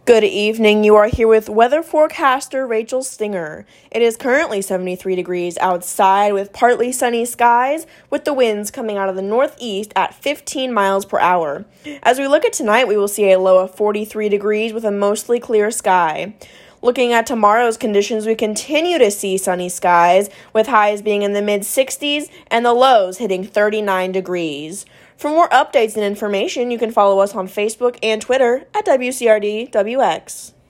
Good evening. You are here with weather forecaster Rachel Stinger. It is currently 73 degrees outside with partly sunny skies, with the winds coming out of the northeast at 15 miles per hour. As we look at tonight, we will see a low of 43 degrees with a mostly clear sky. Looking at tomorrow's conditions, we continue to see sunny skies, with highs being in the mid-60s and the lows hitting 39 degrees. For more updates and information, you can follow us on Facebook and Twitter at WCRDWX.